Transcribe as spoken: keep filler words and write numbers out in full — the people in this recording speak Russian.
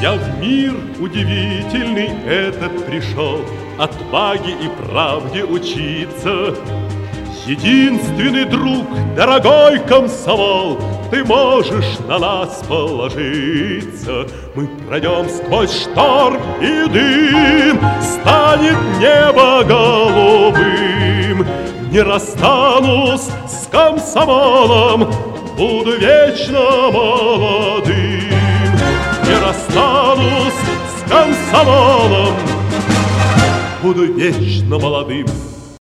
Я в мир удивительный этот пришел, отваге и правде учиться. Единственный друг, дорогой комсомол, ты можешь на нас положиться. Мы пройдем сквозь шторм и дым, станет небо голубым. Не расстанусь с комсомолом, буду вечно молодым. Не расстанусь с комсомолом, буду вечно молодым.